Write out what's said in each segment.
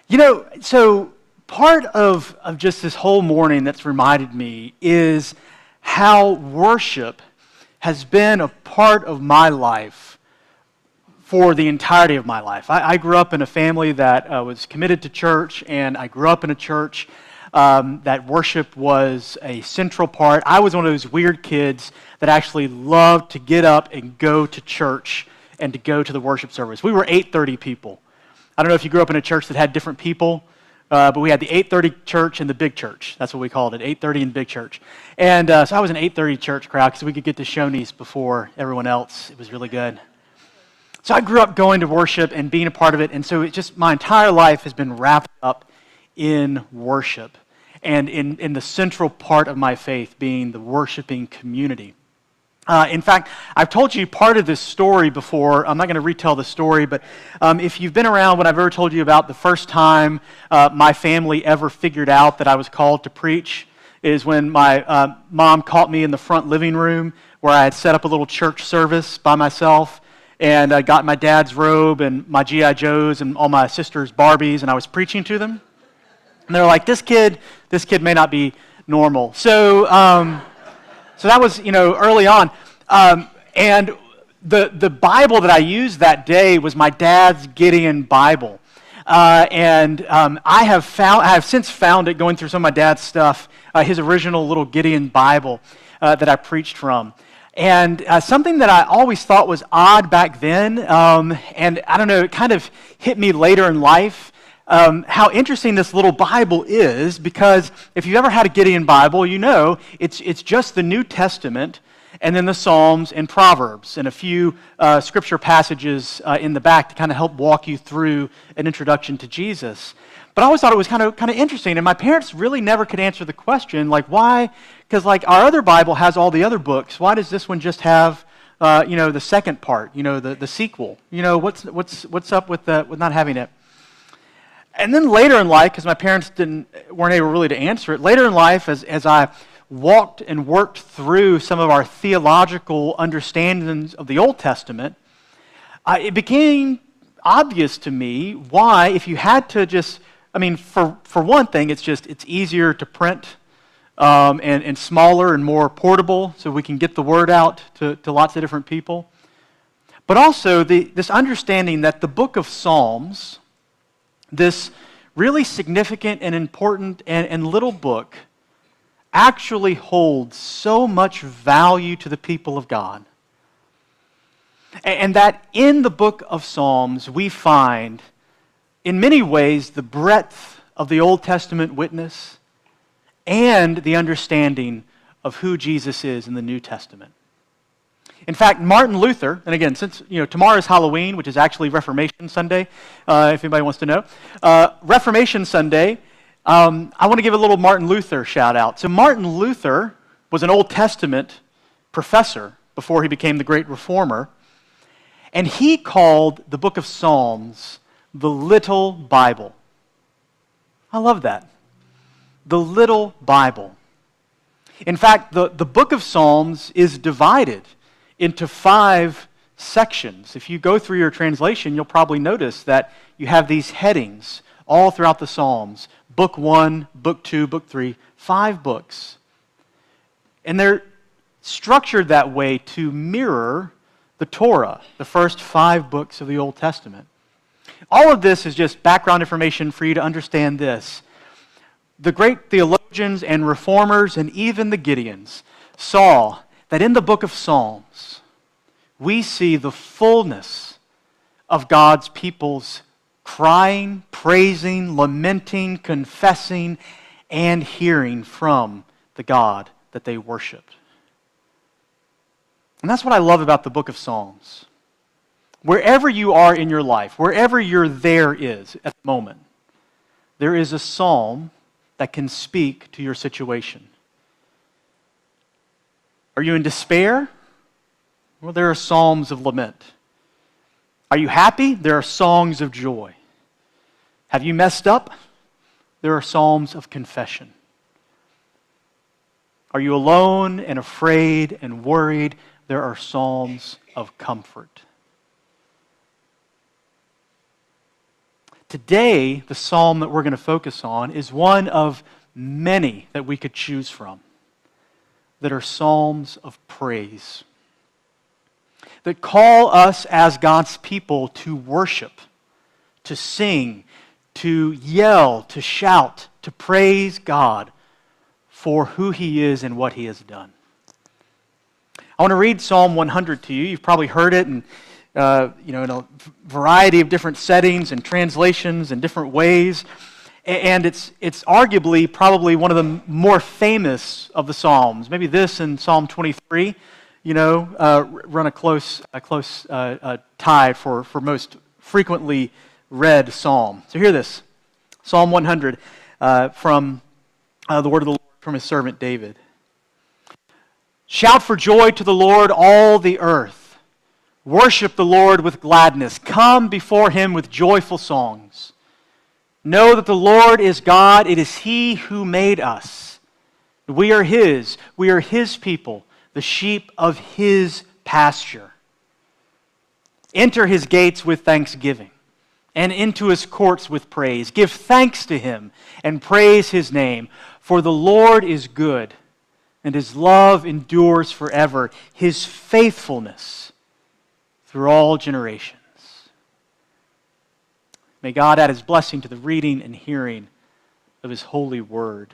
So part of just this whole morning that's reminded me is how worship has been a part of my life for the entirety of my life. I grew up in a family that was committed to church, and I grew up in a church that worship was a central part. I was one of those weird kids that actually loved to get up and go to church and to go to the worship service. We were 8:30 people. I don't know if you grew up in a church that had different people, but we had the 8:30 church and the big church. That's what we called it, 8:30 and big church. And so I was an 8:30 church crowd because we could get to Shoney's before everyone else. It was really good. So I grew up going to worship and being a part of it, and so my entire life has been wrapped up in worship and in the central part of my faith being the worshiping community. In fact, I've told you part of this story before. I'm not going to retell the story, but if you've been around when I've ever told you about the first time my family ever figured out that I was called to preach is when my mom caught me in the front living room where I had set up a little church service by myself, and I got my dad's robe and my G.I. Joes and all my sister's Barbies, and I was preaching to them. And they're like, this kid may not be normal. So that was, early on. And the Bible that I used that day was my dad's Gideon Bible. And I have since found it going through some of my dad's stuff, his original little Gideon Bible that I preached from. And something that I always thought was odd back then, and I don't know, it kind of hit me later in life, how interesting this little Bible is, because if you've ever had a Gideon Bible, you know it's just the New Testament and then the Psalms and Proverbs and a few scripture passages in the back to kind of help walk you through an introduction to Jesus. But I always thought it was kind of interesting, and my parents really never could answer the question, like why? Because like our other Bible has all the other books. Why does this one just have the second part? The sequel. What's up with not having it? And then later in life, because my parents weren't able really to answer it, later in life, as I walked and worked through some of our theological understandings of the Old Testament, it became obvious to me why, if you had to for one thing, it's easier to print and smaller and more portable, so we can get the word out to lots of different people. But also this understanding that the book of Psalms, this really significant and important and little book, actually holds so much value to the people of God. And that in the book of Psalms we find, in many ways, the breadth of the Old Testament witness and the understanding of who Jesus is in the New Testament. In fact, Martin Luther, and again, since tomorrow is Halloween, which is actually Reformation Sunday, if anybody wants to know, Reformation Sunday, I want to give a little Martin Luther shout out. So Martin Luther was an Old Testament professor before he became the great reformer, and he called the book of Psalms the Little Bible. I love that. The Little Bible. In fact, the book of Psalms is divided into 5 sections. If you go through your translation, you'll probably notice that you have these headings all throughout the Psalms. Book 1, Book 2, Book 3, 5 books. And they're structured that way to mirror the Torah, the first 5 books of the Old Testament. All of this is just background information for you to understand this. The great theologians and reformers and even the Gideons saw that in the book of Psalms, we see the fullness of God's people's crying, praising, lamenting, confessing, and hearing from the God that they worshiped. And that's what I love about the book of Psalms. Wherever you are in your life, wherever your there is at the moment, there is a psalm that can speak to your situation. Are you in despair? Well, there are psalms of lament. Are you happy? There are songs of joy. Have you messed up? There are psalms of confession. Are you alone and afraid and worried? There are psalms of comfort. Today, the psalm that we're going to focus on is one of many that we could choose from that are psalms of praise, that call us as God's people to worship, to sing, to yell, to shout, to praise God for who He is and what He has done. I want to read Psalm 100 to you. You've probably heard it in a variety of different settings and translations and different ways. And it's arguably probably one of the more famous of the Psalms. Maybe this and Psalm 23, run a close tie for most frequently read psalm. So hear this, Psalm 100 from the word of the Lord from His servant David. Shout for joy to the Lord, all the earth. Worship the Lord with gladness. Come before Him with joyful songs. Know that the Lord is God. It is He who made us. We are His. We are His people, the sheep of His pasture. Enter His gates with thanksgiving and into His courts with praise. Give thanks to Him and praise His name, for the Lord is good, and His love endures forever, His faithfulness through all generations. May God add His blessing to the reading and hearing of His holy word.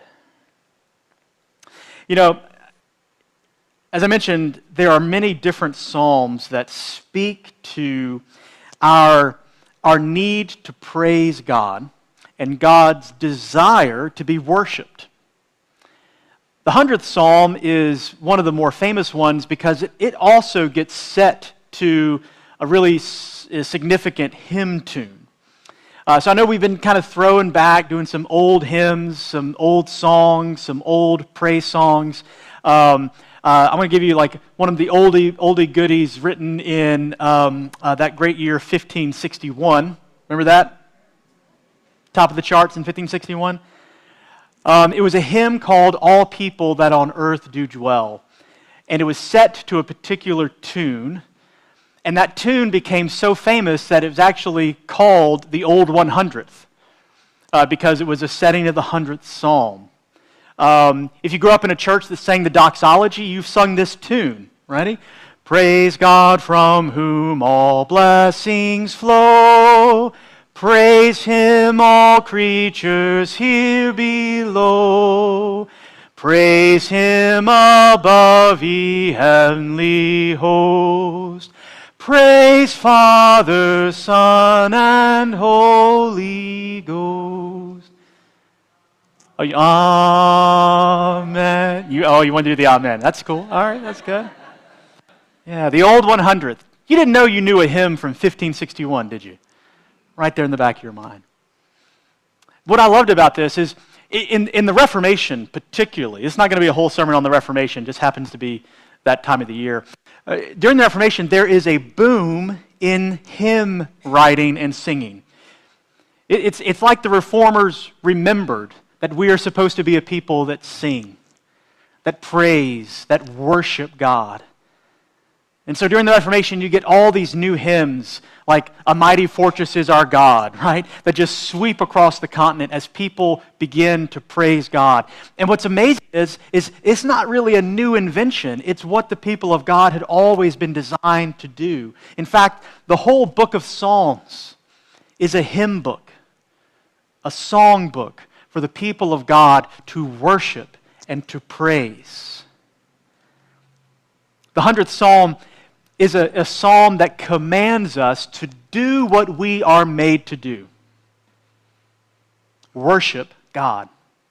As I mentioned, there are many different psalms that speak to our need to praise God and God's desire to be worshiped. The 100th Psalm is one of the more famous ones because it also gets set to a really significant hymn tune. So I know we've been kind of throwing back, doing some old hymns, some old songs, some old praise songs. I'm going to give you like one of the oldie goodies written in that great year, 1561. Remember that? Top of the charts in 1561. It was a hymn called All People That on Earth Do Dwell. And it was set to a particular tune. And that tune became so famous that it was actually called the Old 100th because it was a setting of the 100th Psalm. If you grew up in a church that sang the doxology, you've sung this tune. Ready? Praise God from whom all blessings flow. Praise Him, all creatures here below. Praise Him above, ye heavenly host. Praise Father, Son, and Holy Ghost. Amen. You want to do the amen. That's cool. All right, that's good. Yeah, the old 100th. You didn't know you knew a hymn from 1561, did you? Right there in the back of your mind. What I loved about this is, in the Reformation particularly, it's not going to be a whole sermon on the Reformation, just happens to be that time of the year. During the Reformation, there is a boom in hymn writing and singing. It's like the Reformers remembered that we are supposed to be a people that sing, that praise, that worship God. And so during the Reformation, you get all these new hymns, like A Mighty Fortress Is Our God, right? That just sweep across the continent as people begin to praise God. And what's amazing is it's not really a new invention. It's what the people of God had always been designed to do. In fact, the whole book of Psalms is a hymn book, a song book for the people of God to worship and to praise. The 100th Psalm is a psalm that commands us to do what we are made to do. Worship God.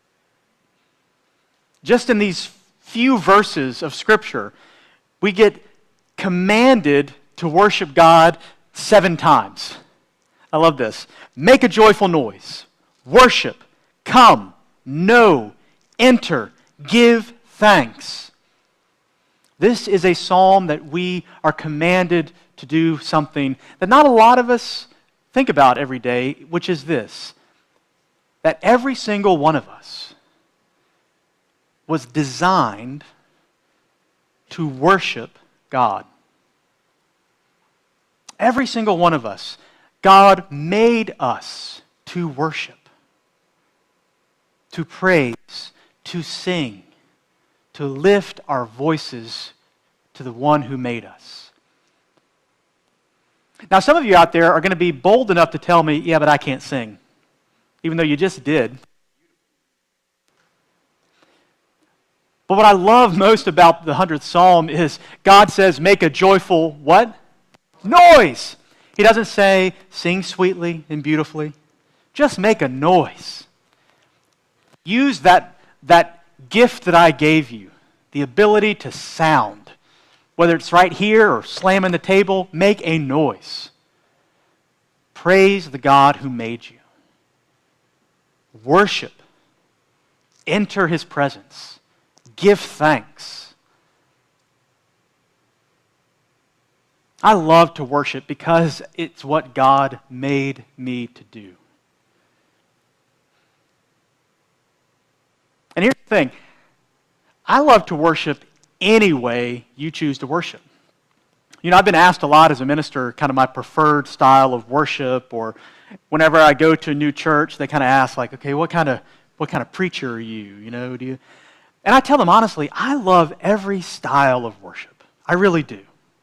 Just in these few verses of Scripture, we get commanded to worship God 7 times. I love this. Make a joyful noise. Worship. Come. Know. Enter. Give thanks. This is a psalm that we are commanded to do something that not a lot of us think about every day, which is this, that every single one of us was designed to worship God. Every single one of us. God made us to worship, to praise, to sing, to lift our voices to the one who made us. Now, some of you out there are going to be bold enough to tell me, yeah, but I can't sing, even though you just did. But what I love most about the 100th Psalm is God says, make a joyful what? Noise. He doesn't say, sing sweetly and beautifully. Just make a noise. Use that gift that I gave you, the ability to sound. Whether it's right here or slamming the table, make a noise. Praise the God who made you. Worship. Enter His presence. Give thanks. I love to worship because it's what God made me to do. And here's the thing. I love to worship any way you choose to worship. You know, I've been asked a lot as a minister, kind of my preferred style of worship, or whenever I go to a new church, they kind of ask, like, okay, what kind of preacher are you? You know, do you? And I tell them honestly, I love every style of worship. I really do.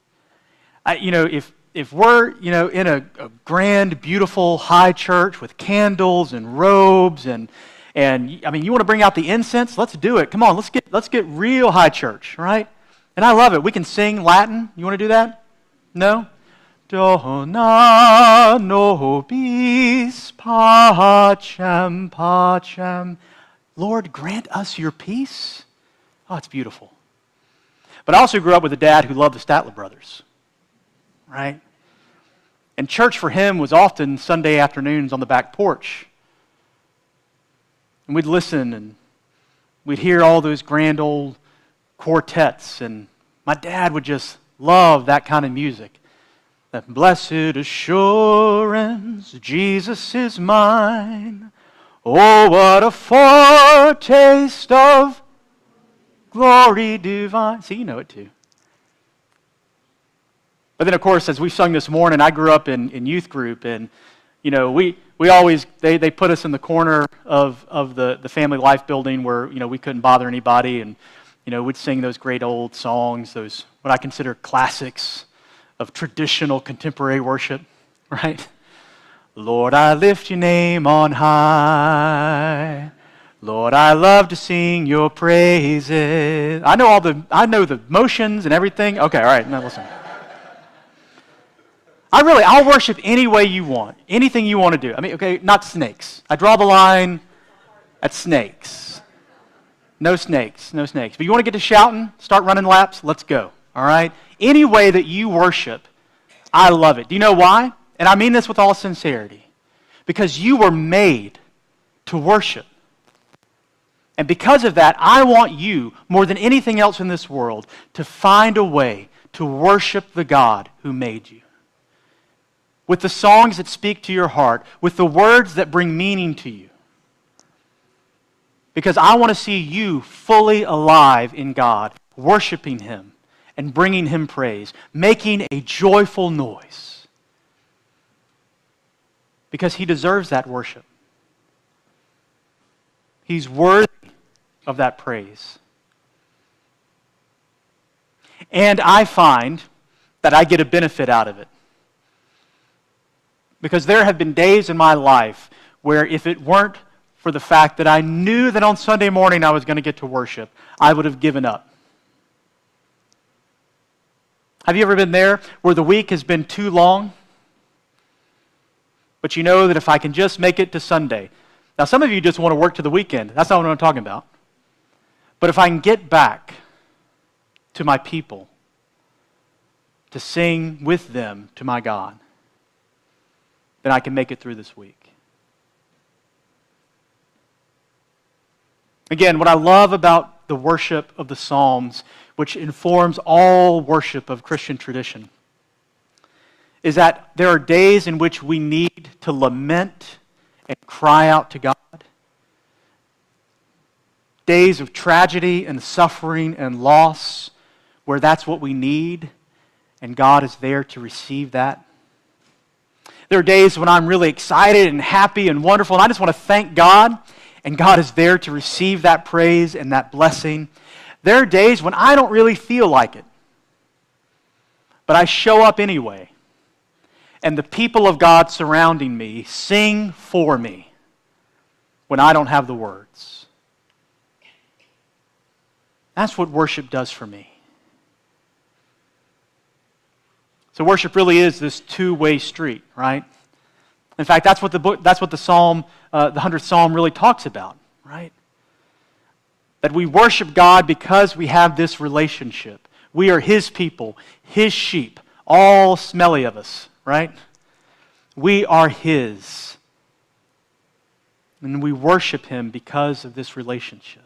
If we're, in a grand, beautiful, high church with candles and robes and I mean, you want to bring out the incense? Let's do it. Come on, let's get real high church, right? And I love it. We can sing Latin. You want to do that? No? Dona nobis pacem pacem. Lord, grant us your peace. Oh, it's beautiful. But I also grew up with a dad who loved the Statler Brothers, right? And church for him was often Sunday afternoons on the back porch. And we'd listen and we'd hear all those grand old quartets. And my dad would just love that kind of music. That blessed assurance, Jesus is mine. Oh, what a foretaste of glory divine. See, you know it too. But then, of course, as we sung this morning, I grew up in youth group, and we always they put us in the corner of the Family Life building where we couldn't bother anybody, and we'd sing those great old songs, those what I consider classics of traditional contemporary worship, right? Lord, I lift your name on high. Lord, I love to sing your praises. I know the motions and everything. Okay, all right, now listen. I'll worship any way you want. Anything you want to do. I mean, okay, not snakes. I draw the line at snakes. No snakes, no snakes. But you want to get to shouting, start running laps, let's go. All right? Any way that you worship, I love it. Do you know why? And I mean this with all sincerity. Because you were made to worship. And because of that, I want you, more than anything else in this world, to find a way to worship the God who made you. With the songs that speak to your heart, with the words that bring meaning to you. Because I want to see you fully alive in God, worshiping Him and bringing Him praise, making a joyful noise. Because He deserves that worship. He's worthy of that praise. And I find that I get a benefit out of it. Because there have been days in my life where if it weren't for the fact that I knew that on Sunday morning I was going to get to worship, I would have given up. Have you ever been there where the week has been too long? But you know that if I can just make it to Sunday. Now some of you just want to work to the weekend. That's not what I'm talking about. But if I can get back to my people, to sing with them to my God, then I can make it through this week. Again, what I love about the worship of the Psalms, which informs all worship of Christian tradition, is that there are days in which we need to lament and cry out to God. Days of tragedy and suffering and loss, where that's what we need, and God is there to receive that. There are days when I'm really excited and happy and wonderful, and I just want to thank God, and God is there to receive that praise and that blessing. There are days when I don't really feel like it, but I show up anyway, and the people of God surrounding me sing for me when I don't have the words. That's what worship does for me. So worship really is this two-way street, right? In fact, that's what the Psalm, the 100th Psalm really talks about, right? That we worship God because we have this relationship. We are His people, His sheep, all smelly of us, right? We are His. And we worship Him because of this relationship.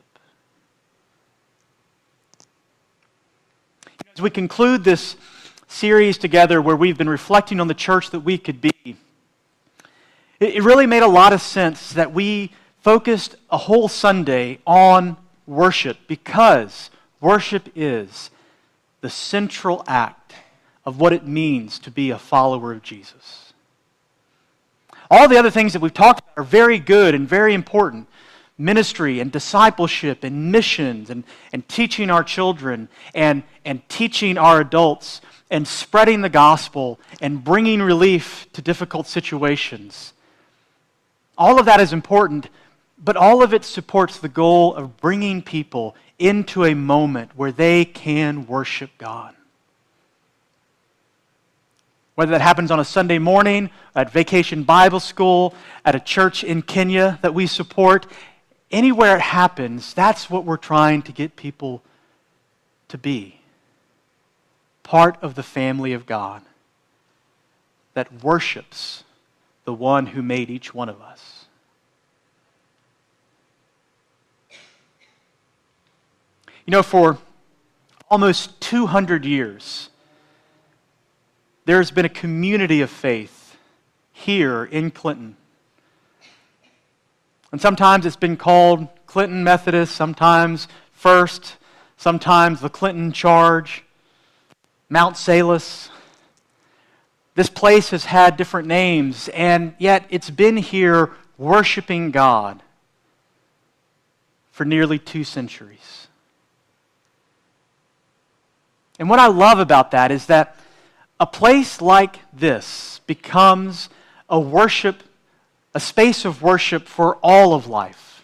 As we conclude this series together where we've been reflecting on the church that we could be, it really made a lot of sense that we focused a whole Sunday on worship, because worship is the central act of what it means to be a follower of Jesus. All the other things that we've talked about are very good and very important. Ministry and discipleship and missions and teaching our children and teaching our adults and spreading the gospel and bringing relief to difficult situations. All of that is important, but all of it supports the goal of bringing people into a moment where they can worship God. Whether that happens on a Sunday morning, at Vacation Bible School, at a church in Kenya that we support, anywhere it happens, that's what we're trying to get people to be. Part of the family of God that worships the one who made each one of us. You know, for almost 200 years, there's been a community of faith here in Clinton. And sometimes it's been called Clinton Methodist, sometimes First, sometimes the Clinton Charge, Mount Salus. This place has had different names, and yet it's been here worshiping God for nearly 2 centuries. And what I love about that is that a place like this becomes a space of worship for all of life.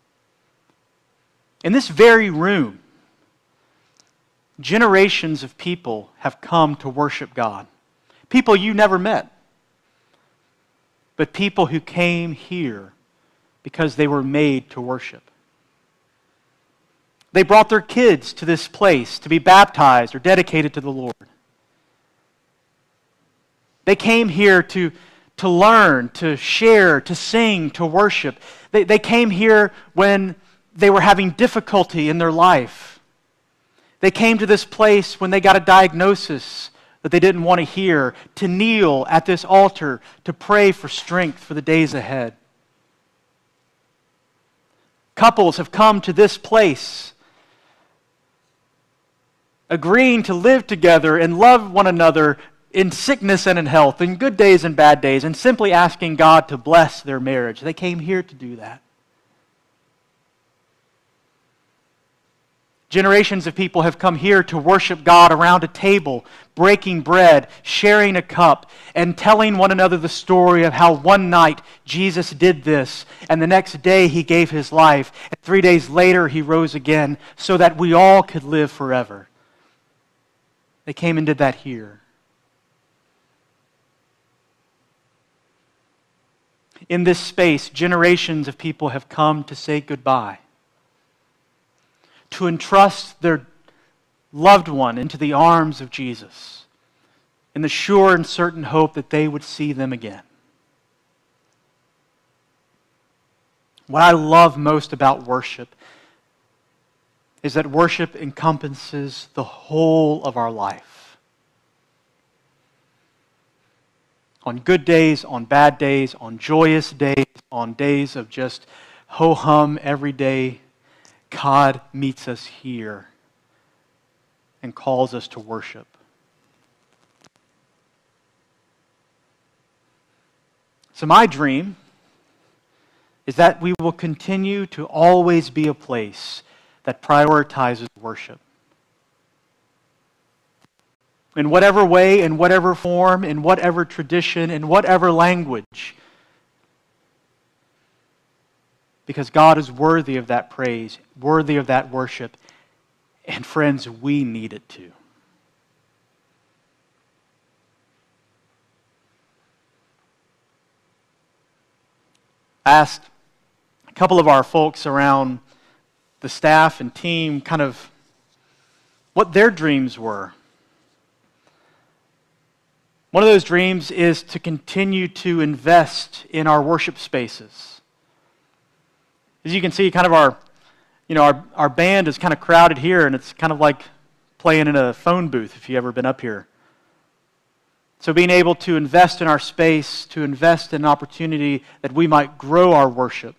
In this very room, generations of people have come to worship God. People you never met, but people who came here because they were made to worship. They brought their kids to this place to be baptized or dedicated to the Lord. They came here to learn, to share, to sing, to worship. They came here when they were having difficulty in their life. They came to this place when they got a diagnosis that they didn't want to hear, to kneel at this altar, to pray for strength for the days ahead. Couples have come to this place agreeing to live together and love one another in sickness and in health, in good days and bad days, and simply asking God to bless their marriage. They came here to do that. Generations of people have come here to worship God around a table, breaking bread, sharing a cup, and telling one another the story of how one night Jesus did this, and the next day He gave His life, and 3 days later He rose again, so that we all could live forever. They came and did that here. In this space, generations of people have come to say goodbye, to entrust their loved one into the arms of Jesus in the sure and certain hope that they would see them again. What I love most about worship is that worship encompasses the whole of our life. On good days, on bad days, on joyous days, on days of just ho-hum every day, God meets us here and calls us to worship. So my dream is that we will continue to always be a place that prioritizes worship. In whatever way, in whatever form, in whatever tradition, in whatever language. Because God is worthy of that praise, worthy of that worship. And friends, we need it too. I asked a couple of our folks around the staff and team kind of what their dreams were. One of those dreams is to continue to invest in our worship spaces. As you can see, kind of our band is kind of crowded here, and it's kind of like playing in a phone booth if you've ever been up here. So being able to invest in our space, to invest in an opportunity that we might grow our worship.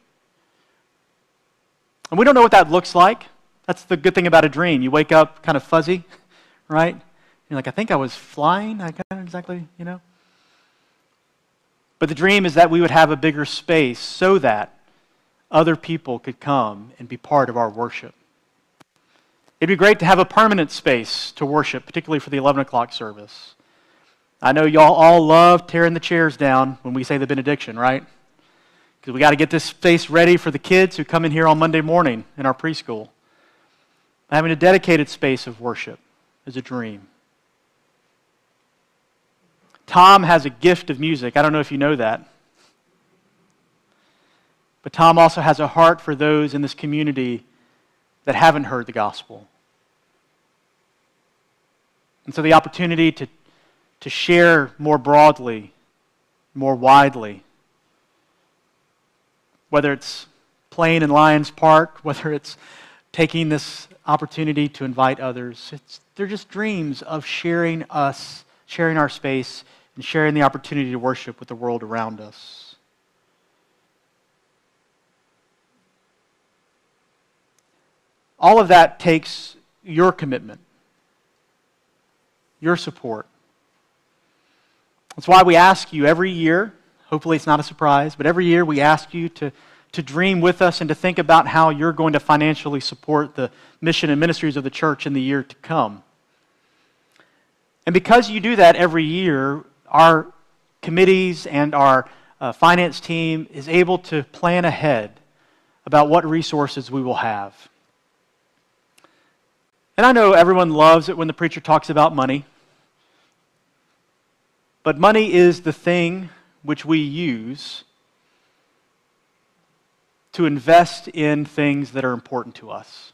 And we don't know what that looks like. That's the good thing about a dream. You wake up kind of fuzzy, right? You're like, I think I was flying. I can't exactly, But the dream is that we would have a bigger space so that other people could come and be part of our worship. It'd be great to have a permanent space to worship, particularly for the 11 o'clock service. I know y'all all love tearing the chairs down when we say the benediction, right? Because we got to get this space ready for the kids who come in here on Monday morning in our preschool. Having a dedicated space of worship is a dream. Tom has a gift of music. I don't know if you know that. But Tom also has a heart for those in this community that haven't heard the gospel. And so the opportunity to share more broadly, more widely, whether it's playing in Lions Park, whether it's taking this opportunity to invite others, they're just dreams of sharing our space, and sharing the opportunity to worship with the world around us. All of that takes your commitment, your support. That's why we ask you every year, hopefully it's not a surprise, but every year we ask you to dream with us and to think about how you're going to financially support the mission and ministries of the church in the year to come. And because you do that every year, our committees and our finance team is able to plan ahead about what resources we will have. And I know everyone loves it when the preacher talks about money. But money is the thing which we use to invest in things that are important to us.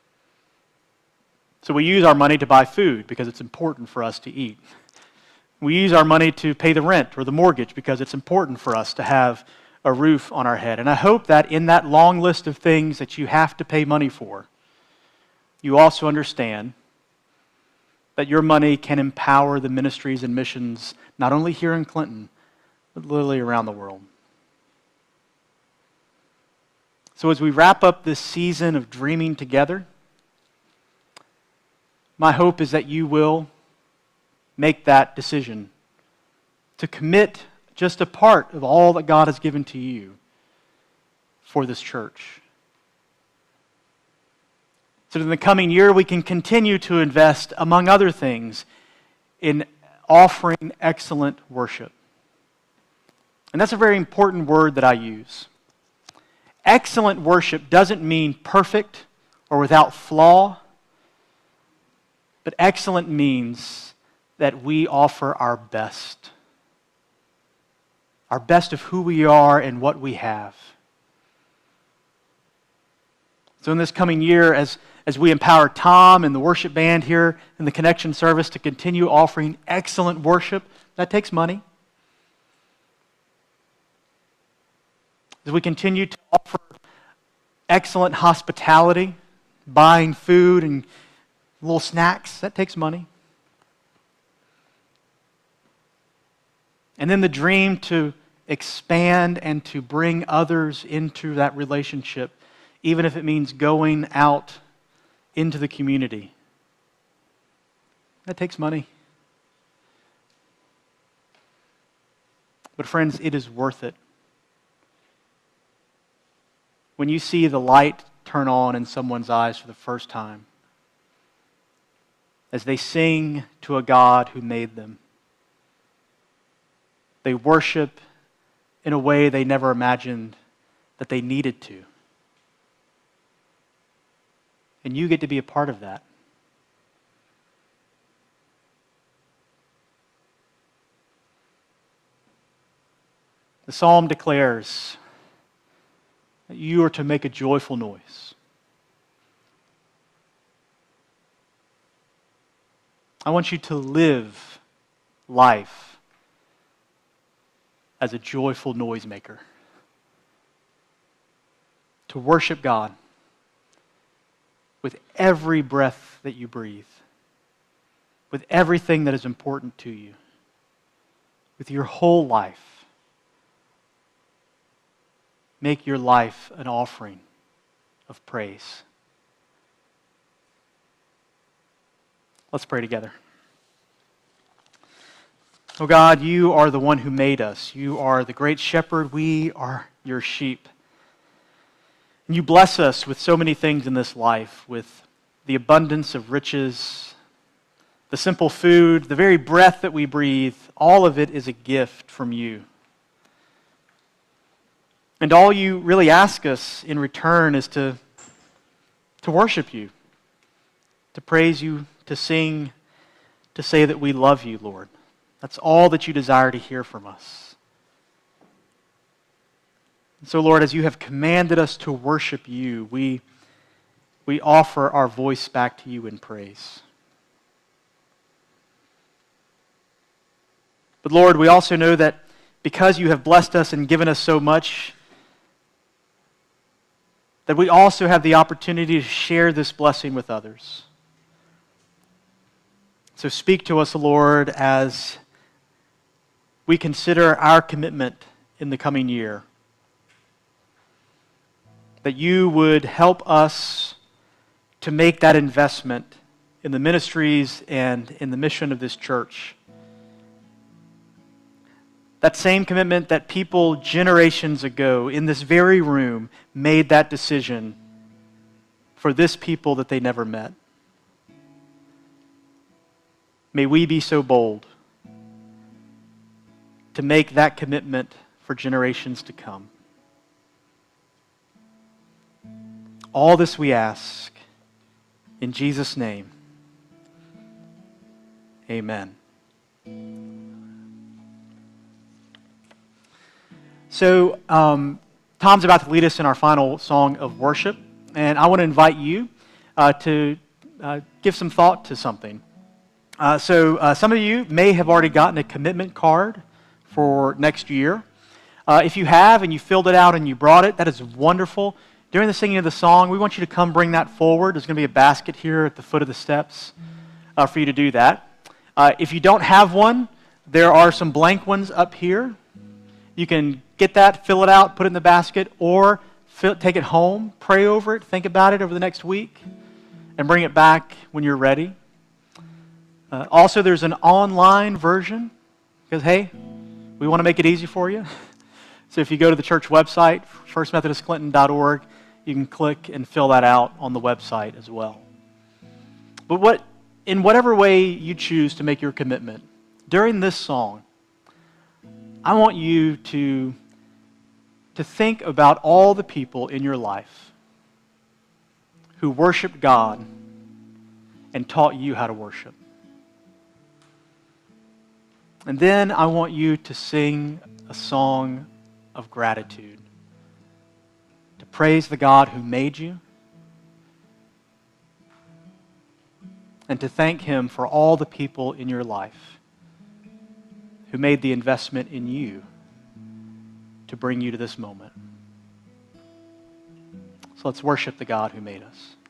So we use our money to buy food because it's important for us to eat. We use our money to pay the rent or the mortgage because it's important for us to have a roof on our head. And I hope that in that long list of things that you have to pay money for, you also understand that your money can empower the ministries and missions not only here in Clinton, but literally around the world. So as we wrap up this season of dreaming together, my hope is that you will make that decision to commit just a part of all that God has given to you for this church. So in the coming year, we can continue to invest, among other things, in offering excellent worship. And that's a very important word that I use. Excellent worship doesn't mean perfect or without flaw, but excellent means that we offer our best of who we are and what we have. So in this coming year, as we empower Tom and the worship band here in the connection service to continue offering excellent worship, that takes money. As we continue to offer excellent hospitality, buying food and little snacks, that takes money. And then the dream to expand and to bring others into that relationship, even if it means going out into the community. That takes money. But friends, it is worth it. When you see the light turn on in someone's eyes for the first time, as they sing to a God who made them, they worship in a way they never imagined that they needed to. And you get to be a part of that. The psalm declares that you are to make a joyful noise. I want you to live life as a joyful noisemaker. To worship God with every breath that you breathe, with everything that is important to you, with your whole life. Make your life an offering of praise. Let's pray together. Oh God, you are the one who made us. You are the great shepherd. We are your sheep. And you bless us with so many things in this life, with the abundance of riches, the simple food, the very breath that we breathe. All of it is a gift from you. And all you really ask us in return is to worship you, to praise you, to sing, to say that we love you, Lord. That's all that you desire to hear from us. And so, Lord, as you have commanded us to worship you, we offer our voice back to you in praise. But Lord, we also know that because you have blessed us and given us so much, that we also have the opportunity to share this blessing with others. So speak to us, Lord, as we consider our commitment in the coming year. That you would help us to make that investment in the ministries and in the mission of this church. That same commitment that people generations ago in this very room made that decision for this people that they never met. May we be so bold to make that commitment for generations to come. All this we ask in Jesus' name. Amen. So, Tom's about to lead us in our final song of worship, and I want to invite you to give some thought to something. Some of you may have already gotten a commitment card for next year. If you have and you filled it out and you brought it, that is wonderful. During the singing of the song, we want you to come bring that forward. There's going to be a basket here at the foot of the steps for you to do that. If you don't have one, there are some blank ones up here. You can get that, fill it out, put it in the basket, or take it home, pray over it, think about it over the next week, and bring it back when you're ready. Also, there's an online version, because, hey, we want to make it easy for you. So if you go to the church website, firstmethodistclinton.org, you can click and fill that out on the website as well. But in whatever way you choose to make your commitment, during this song, I want you to think about all the people in your life who worshiped God and taught you how to worship. And then I want you to sing a song of gratitude, to praise the God who made you, and to thank Him for all the people in your life who made the investment in you to bring you to this moment. So let's worship the God who made us.